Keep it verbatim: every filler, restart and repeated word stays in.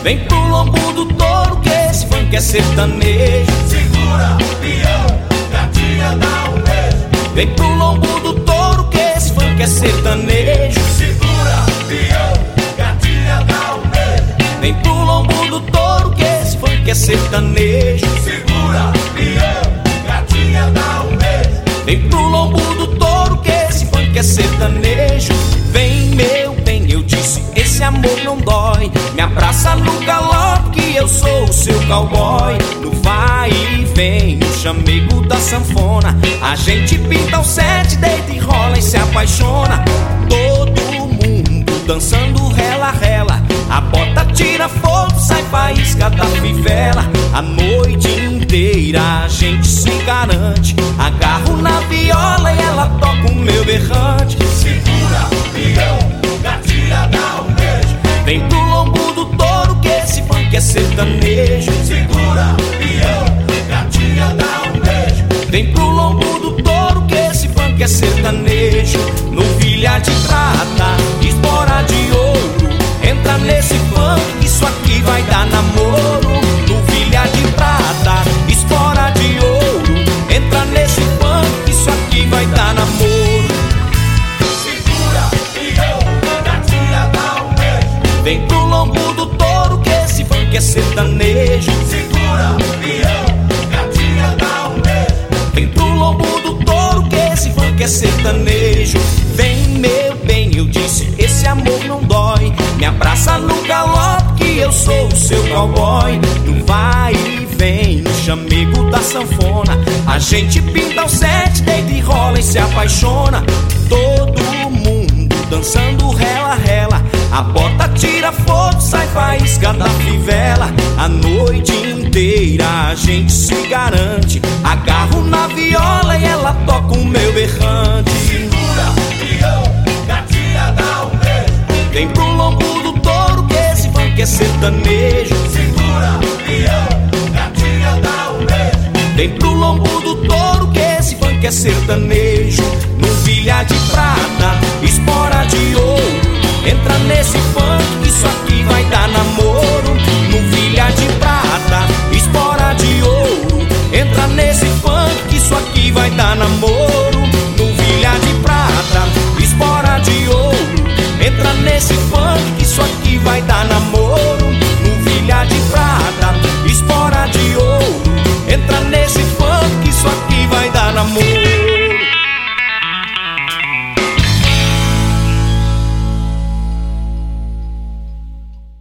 Vem pro lombo do touro que esse funk é sertanejo. Segura, peão, gatinha dá um beijo. Vem pro lombo do touro que esse funk é sertanejo. Segura, peão, gatinha dá um beijo. Vem pro lombo do touro que esse funk é sertanejo. Segura, peão, gatinha dá um beijo. Vem pro lombo do touro que esse funk é sertanejo. Vem meu bem, eu disse, esse amor não dói. Me abraça no galope que eu sou o seu cowboy. No vai e vem, no chamego da sanfona, a gente pinta o sete, deita e rola e se apaixona. Todo mundo dançando rela, rela. A bota tira fogo, sai faísca da fivela. A noite inteira a gente se garante. Agarro na viola e ela toca o meu berrante. Segura, peão, gatinha dá um beijo. Vem pro lombo do touro que esse funk é sertanejo. Segura, peão, gatinha dá um beijo. Vem pro lombo do touro que esse funk é sertanejo. Novilha de prata, espora de ouro. Entra nesse funk, isso aqui vai dar namoro. Novilha de prata, espora de ouro. Entra nesse funk, isso aqui vai dar namoro. Segura, peão, gatinha dá um beijo. Vem pro lombo do touro que esse funk é sertanejo. Segura, peão, gatinha dá um beijo. Vem pro lombo do touro que esse funk é sertanejo. Vem meu bem, eu disse, esse amor não dói. Me abraça no galope que eu sou o seu cowboy. No vai e vem, no chamego da sanfona, a gente pinta o sete, deita e rola e se apaixona. Todo mundo dançando rela, rela. A bota tira fogo, sai faísca da fivela. A noite inteira a gente se garante. Agarro na viola e ela toca o meu berrante. Segura, peão, gatinha dá um beijo. Vem pro lombo do touro que esse funk é sertanejo. Segura, peão, gatinha dá um beijo. Vem pro lombo do touro que esse funk é sertanejo. Novilha de prata,